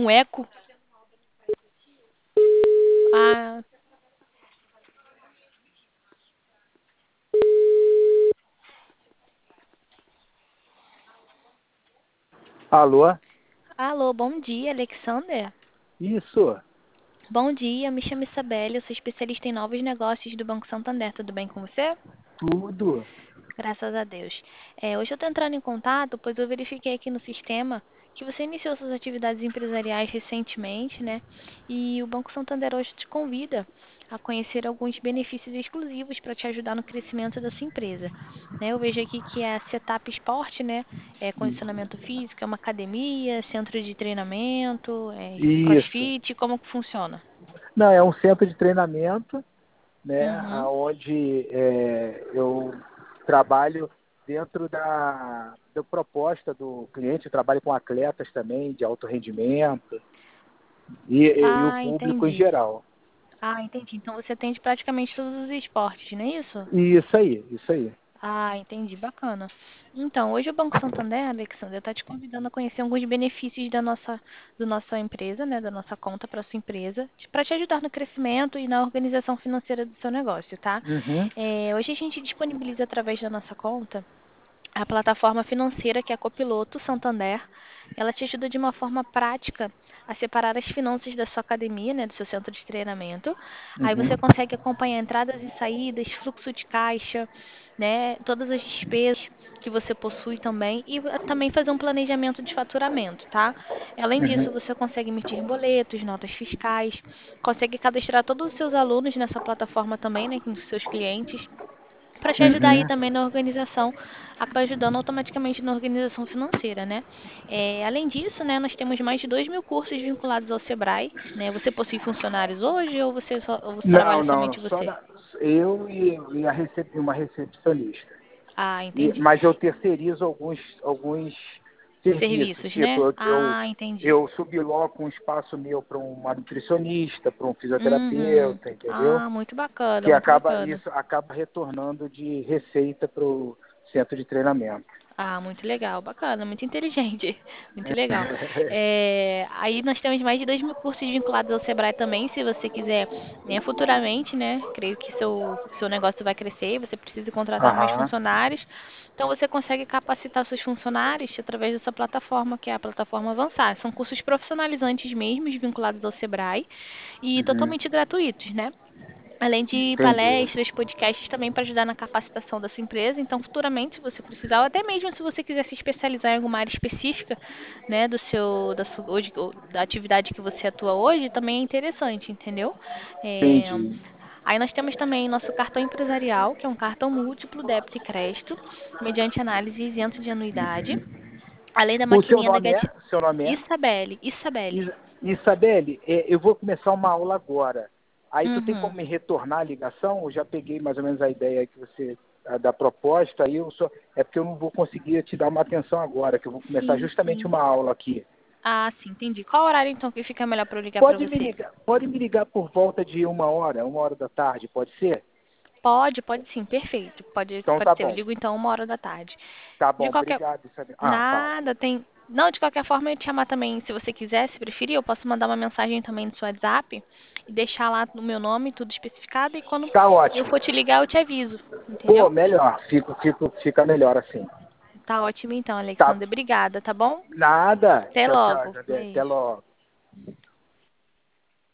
um eco. Ah, Alô? alô, bom dia, Alexander. Isso, Bom dia, me chamo Isabelle, eu sou especialista em novos negócios do Banco Santander. Tudo bem com você? tudo. Graças a Deus. Hoje eu estou entrando em contato, pois eu verifiquei aqui no sistema que você iniciou suas atividades empresariais recentemente, né? E o Banco Santander hoje te convida a conhecer alguns benefícios exclusivos para te ajudar no crescimento da sua empresa. Né? Eu vejo aqui que é a Setup Sport, né? É condicionamento físico, é uma academia, centro de treinamento, Isso. CrossFit, como que funciona? Não, é um centro de treinamento, né, Uhum. onde eu trabalho dentro da proposta do cliente, eu trabalho com atletas também de alto rendimento e o Ah, público em entendi. geral. Ah, entendi. Então você atende praticamente todos os esportes, não é isso? Isso aí, isso aí. Ah, entendi. Bacana. Então, hoje o Banco Santander, Alexandre, está te convidando a conhecer alguns benefícios da nossa empresa, né, da nossa conta para sua empresa, para te ajudar no crescimento e na organização financeira do seu negócio, tá? Uhum, Hoje a gente disponibiliza através da nossa conta a plataforma financeira, que é a Copiloto Santander. Ela te ajuda de uma forma prática a separar as finanças da sua academia, né, do seu centro de treinamento. Aí você uhum, consegue acompanhar entradas e saídas, fluxo de caixa, né, todas as despesas que você possui também e também fazer um planejamento de faturamento, tá? Além disso, uhum, você consegue emitir boletos, notas fiscais, consegue cadastrar todos os seus alunos nessa plataforma também, né, com os seus clientes para te ajudar aí uhum. também na organização, acaba ajudando automaticamente na organização financeira, né? Além disso, né, nós temos mais de 2.000 cursos vinculados ao Sebrae, né? Você possui funcionários hoje ou você Não, trabalha não, não. somente você? Eu e uma recepcionista. Ah, entendi. Mas eu terceirizo alguns serviços, Serviços, tipo, né? Ah, entendi. eu subloco um espaço meu para uma nutricionista, para um Uhum. fisioterapeuta, entendeu? Ah, muito bacana, Que muito bacana. isso acaba retornando de receita para o centro de treinamento. Ah, muito legal, bacana, muito inteligente, muito legal. Aí nós temos mais de 2.000 cursos vinculados ao Sebrae também, se você quiser, né, futuramente, né, creio que seu negócio vai crescer e você precisa contratar mais Aham. funcionários, então você consegue capacitar seus funcionários através dessa plataforma, que é a plataforma Avançar. São cursos profissionalizantes mesmo, vinculados ao Sebrae e Uhum. totalmente gratuitos, né? Além de Entendi. palestras, podcasts também para ajudar na capacitação da sua empresa. Então, futuramente, se você precisar, ou até mesmo se você quiser se especializar em alguma área específica, né, da atividade que você atua hoje, também é interessante, entendeu? É, Entendi. Aí nós temos também nosso cartão empresarial, que é um cartão múltiplo débito e crédito, mediante análise isento de anuidade, além da O seu maquininha nome é? negativa. Seu nome é? Isabelle, Isabelle. Isabelle, eu vou começar uma aula agora. Aí tu tem como Uhum. me retornar a ligação? Eu já peguei mais ou menos a ideia que você da proposta. Aí é porque eu não vou conseguir te dar uma atenção agora, que eu vou começar Sim, justamente sim. uma aula aqui. Ah, sim, entendi. Qual horário então que fica melhor para eu ligar para você? Pode me ligar por volta de uma hora da tarde, pode ser? Pode sim, perfeito. Então Pode tá ser. Eu bom. ligo então 1 hora da tarde. Tá De bom, qualquer obrigado, Isabelle. Ah, fala. nada tem. Não, de qualquer forma eu ia te chamar também, se você quiser, se preferir, eu posso mandar uma mensagem também no seu WhatsApp e deixar lá no meu nome tudo especificado e quando Tá eu ótimo. for te ligar eu te aviso, Pô, entendeu? melhor. Fica melhor assim. Tá ótimo então, Tá. Alexandre. Obrigada, tá bom? Nada. Até Tchau, tchau, logo. Isabelle. Até Beijo. logo.